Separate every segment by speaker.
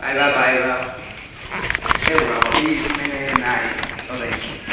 Speaker 1: Päivää. Seuraava biisi menee näin. Jotenkin.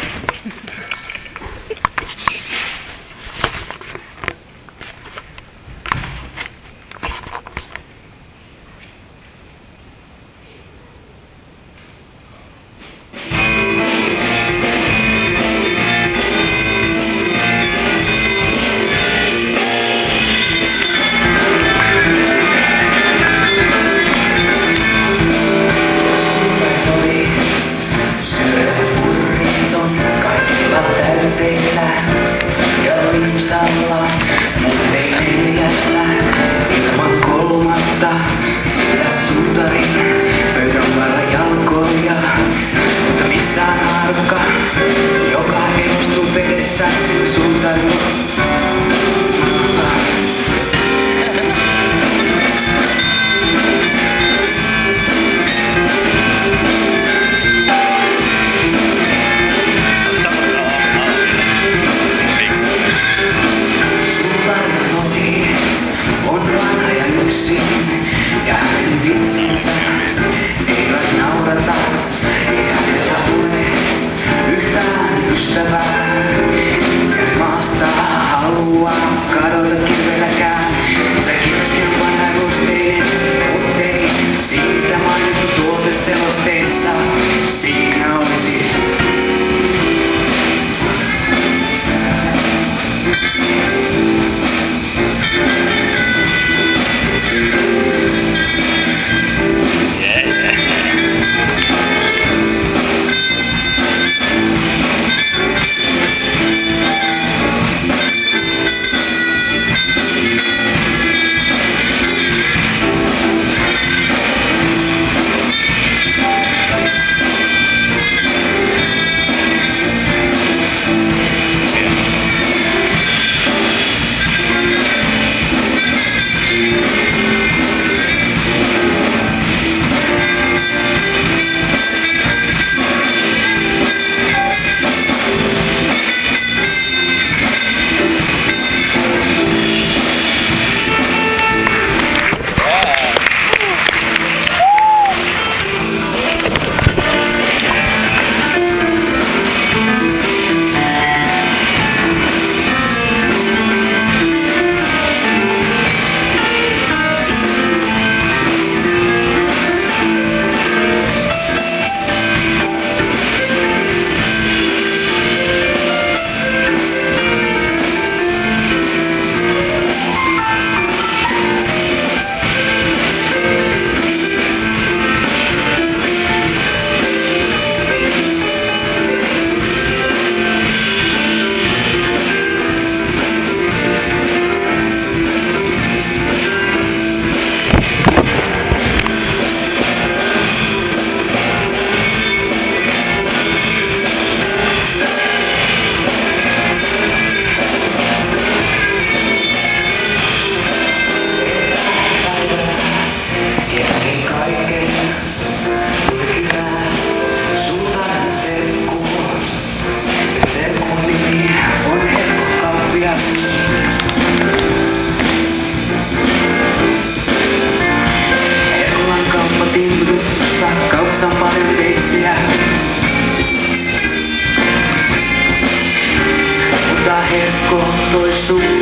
Speaker 2: Mut ei neljällä ilman kolmatta, sillä suutarin pöydän varra jalkoja. Mutta missä on harkka, joka edustuu vedessä, sillä suutarin ja hänen vitsinsä eivät naurata, ei häneltä tule yhtään ystävää. Enkä maasta halua kadota kirveelläkään, sillä kirveskin on vanha rusteinen, mut ei siitä mainittu tuoteselosteessa. Siinä oli siis kaupassa on paljon veitsiä. Mutta herkko toi sun